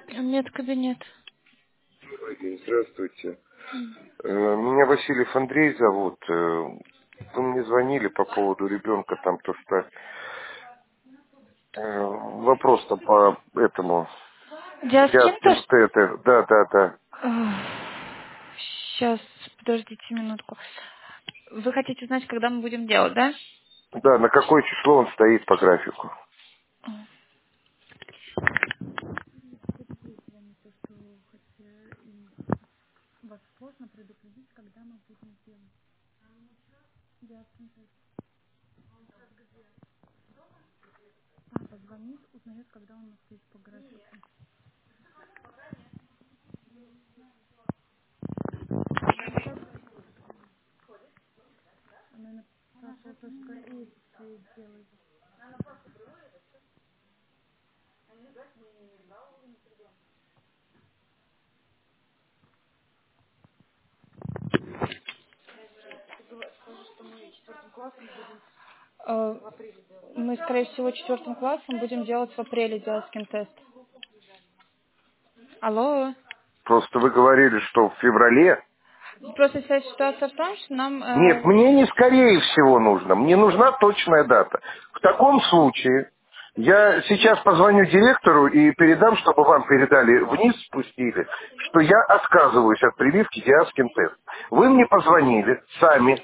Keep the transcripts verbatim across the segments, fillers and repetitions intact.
Медкабинет. Добрый день, здравствуйте. Э, Меня Васильев Андрей зовут. Э, Вы мне звонили по поводу ребенка, там то что э, вопрос-то по этому. Диаскин Диаскин тоже? Тетер. Да, да, да. Сейчас, подождите минутку. Вы хотите знать, когда мы будем делать, да? Да, на какое число он стоит по графику? Э, Мы, скорее всего, четвертым классом будем делать в апреле диаскин тест. Алло. Просто вы говорили, что в феврале. Просто вся ситуация в том, что нам... Нет, э, мне не скорее всего нужно. Мне нужна точная дата. В таком случае я сейчас позвоню директору и передам, чтобы вам передали вниз, спустили, что я отказываюсь от прививки Диаскин тест. Вы мне позвонили сами,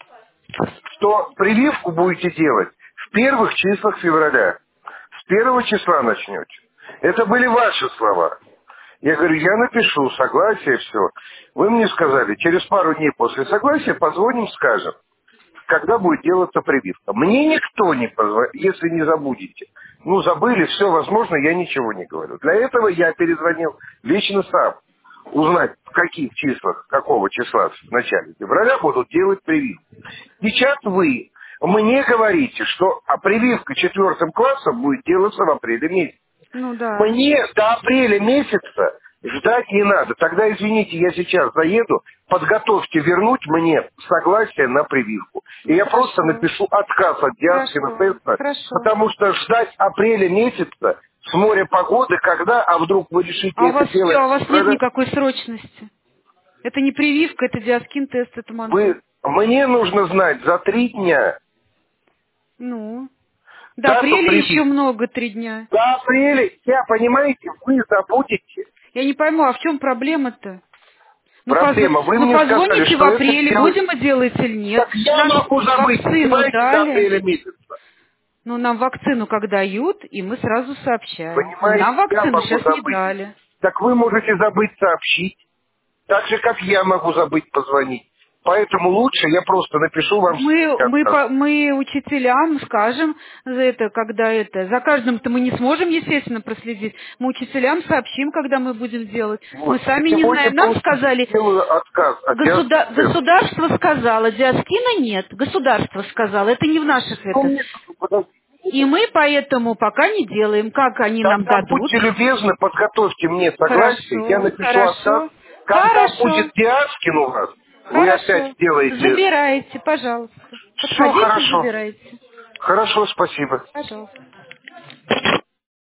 что прививку будете делать в первых числах февраля. С первого числа начнете. Это были ваши слова. Я говорю, я напишу согласие, все. Вы мне сказали, через пару дней после согласия позвоним, скажем, когда будет делаться прививка. Мне никто не позвонит, если не забудете. Ну, забыли, все, возможно, я ничего не говорю. Для этого я перезвонил лично сам. Узнать, в каких числах, какого числа в начале февраля будут делать прививку. Сейчас вы мне говорите, что а прививка четвертым классом будет делаться в апреле месяце. Ну да. Мне до апреля месяца ждать не надо. Тогда, извините, я сейчас заеду, подготовьте вернуть мне согласие на прививку. И я просто Хорошо. напишу отказ от Диаскина Хорошо. теста, Хорошо. потому что ждать апреля месяца с моря погоды, когда, а вдруг вы решите А у это вас все, делать, а у вас нет надо- никакой срочности. Это не прививка, это диаскин тест, это мансу. вы, мне нужно знать за три дня Ну. До дату апреля еще прививки. много, три дня. До апреля, я, понимаете, вы забудете. Я не пойму, а в чем проблема-то? Ну, позв- Проблема. Вы ну, мне сказали, позвоните в что это апреле, делать. будем мы делать или нет. Так я Нам могу забыть, вакцину понимаете, до дали. апреля месяца. Ну, нам вакцину как дают, и мы сразу сообщаем. Но Понимаете, нам я вакцину могу сейчас не забыть. дали. Так вы можете забыть сообщить, так же, как я могу забыть позвонить. Поэтому лучше я просто напишу вам Мы, мы, отказ. по- мы учителям скажем, за это, когда это, за каждым-то мы не сможем, естественно, проследить. Мы учителям сообщим, когда мы будем делать. Мы Вот. сами не Сегодня знаем. Нам просто сказали, сделаю отказ от государ- диагноз. государство сказало, диаскина нет. Государство сказало, это не в наших Ну, это. мне, подождите. И мы поэтому пока не делаем, как они нам Тогда дадут. будьте любезны, подготовьте мне согласие, я Хорошо, напишу отказ. хорошо, Когда хорошо, будет Диаскин у вас, вы опять хорошо. сделаете. Забирайте, пожалуйста. Все Подходите, хорошо. забирайте. Хорошо, спасибо. Пожалуйста.